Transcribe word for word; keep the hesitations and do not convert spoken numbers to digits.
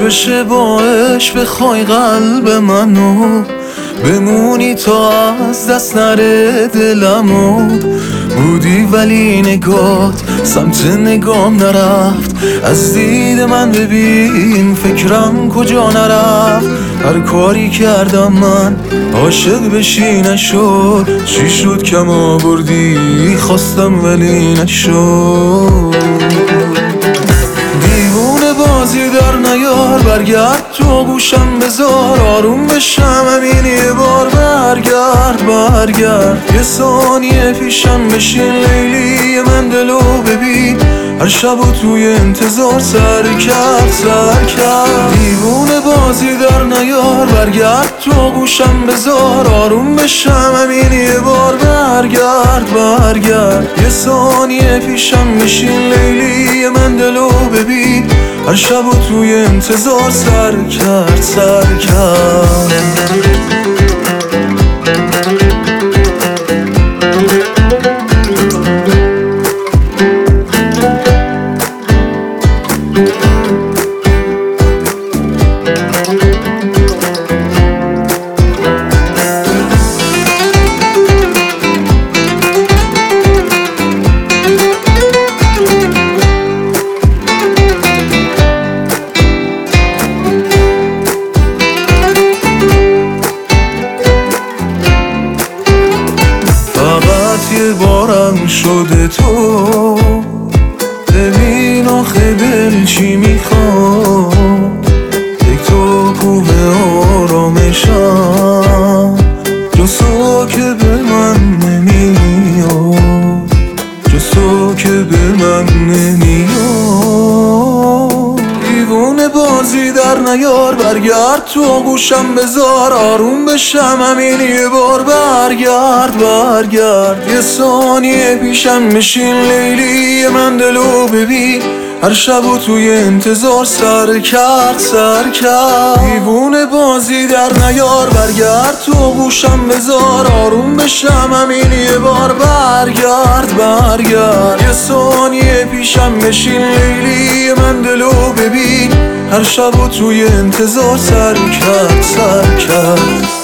بشه باش بخوای قلب منو، بمونی تا از دست نره دلمو. بودی ولی نگات سمت نگام نرفت، از دید من ببین فکرم کجا نرفت. هر کاری کردم من عاشق بشی نشد، چی شد کم آوردی خواستم ولی نشد. دیوونه بازی در نیار، برگرد تو گوشم بذار آروم بشم همین یه بار. برگرد برگرد یه ثانیه پیشم بشین لیلی من دلو ببین، هر شب و توی انتظار سر کرد سر کرد. دیوونه بازی در نیار، برگرد تو گوشم بذار آروم بشم همین یه بار. برگرد برگرد یه ثانیه پیشم بشین لیلی من دلو ببین، هر شب و توی انتظار سر کرد سر کرد. یه بارم شده تو ببین آخه دل چی میخواد. یک تو کوه آرامشم جز تو که به من نمیاد، جز تو که به من نمیاد. دیوونه بازی در نیار، برگرد تو گوشم بذار آروم بشم همین یه بار. برگرد برگرد یه ثانیه پیشم بشین لیلی من دلو ببین، هر شب و توی انتظار سر کرد سر کرد. دیوونه بازی در نیار، برگرد تو گوشم بذار آروم بشم همین یه بار. برگرد برگرد یه ثانیه پیشم بشین لیلی من دلو ببین، هر شب و توی انتظار سر کرد سر کرد.